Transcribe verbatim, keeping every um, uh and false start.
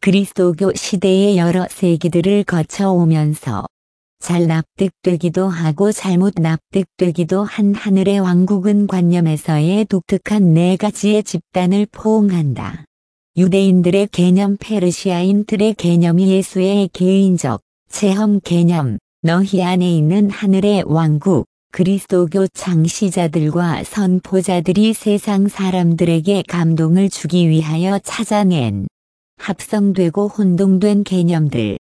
그리스도교 시대의 여러 세기들을 거쳐오면서 잘 납득되기도 하고 잘못 납득되기도 한 하늘의 왕국은 관념에서의 독특한 네 가지의 집단을 포옹한다. 유대인들의 개념, 페르시아인들의 개념이 예수의 개인적 체험 개념, 너희 안에 있는 하늘의 왕국, 그리스도교 창시자들과 선포자들이 세상 사람들에게 감동을 주기 위하여 찾아낸 합성되고 혼동된 개념들,